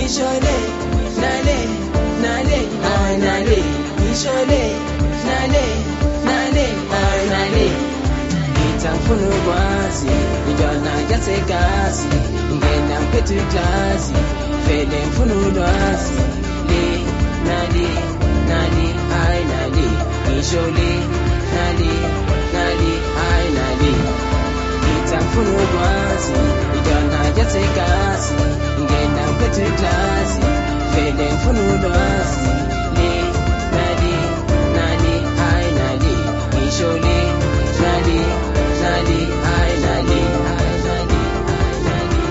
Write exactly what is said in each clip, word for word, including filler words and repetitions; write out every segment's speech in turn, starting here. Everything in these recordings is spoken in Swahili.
Nishole, nale, nale, ay nale. Nishole, nale, nale, ay nale. Itafuna ukwazi, ijona yasekasi, ngena mpethu iklasi, vele ngifuna ulwazi. Le, nale, nale, ay nale. Nishole, nale, nale, ay nale. Itafuna ukwazi, ijona yasekasi, ngena mpethu iklasi, vele ngifuna ulwazi. Le, nale, nale, ay nale. Nishole, nale, nale, ay nale, ay nale, ay nale.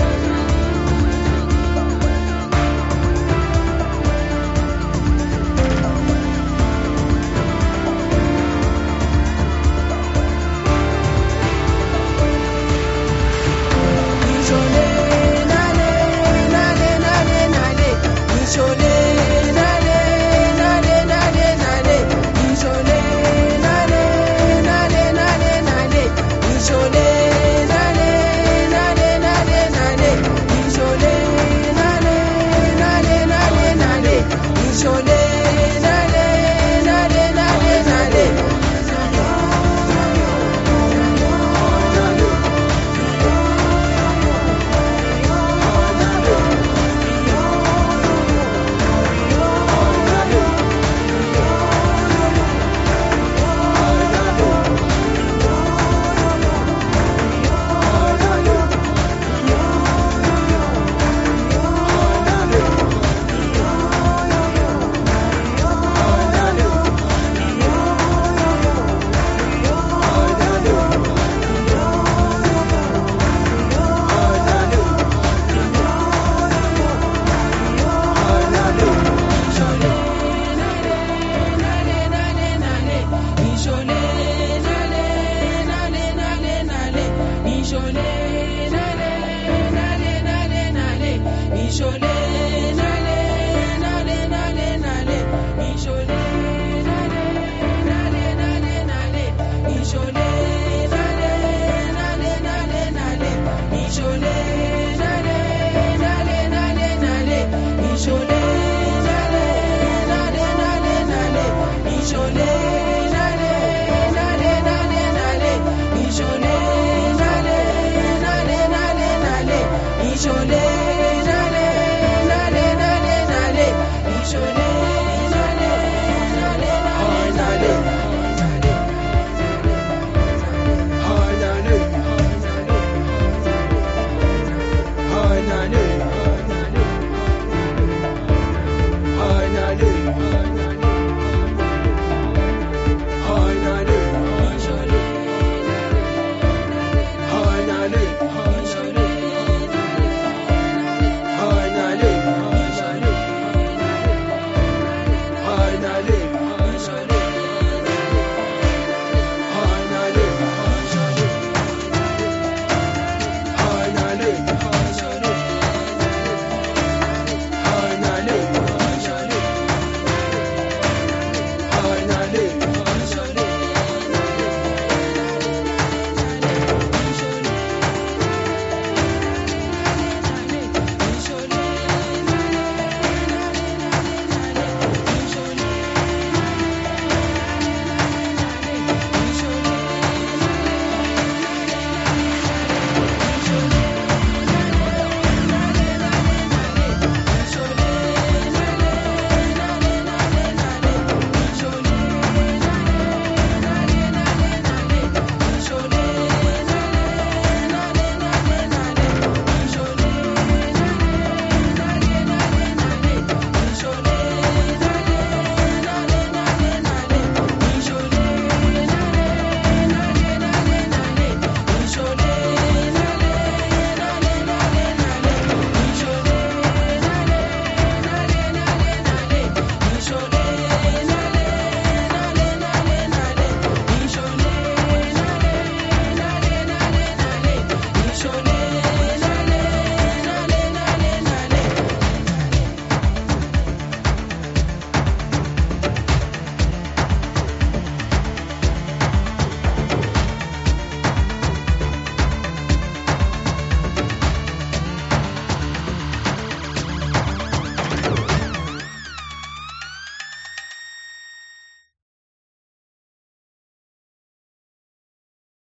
Nishole, nale, nale, nale, nale. Nishole, nale, nale, nale, nale. Nishole, nale, nale, nale, nale. Nishole, nale, nale, nale, nale. Nishole, nale, nale, nale, nale. Nishole, nale, nale, nale, nale. Nishole,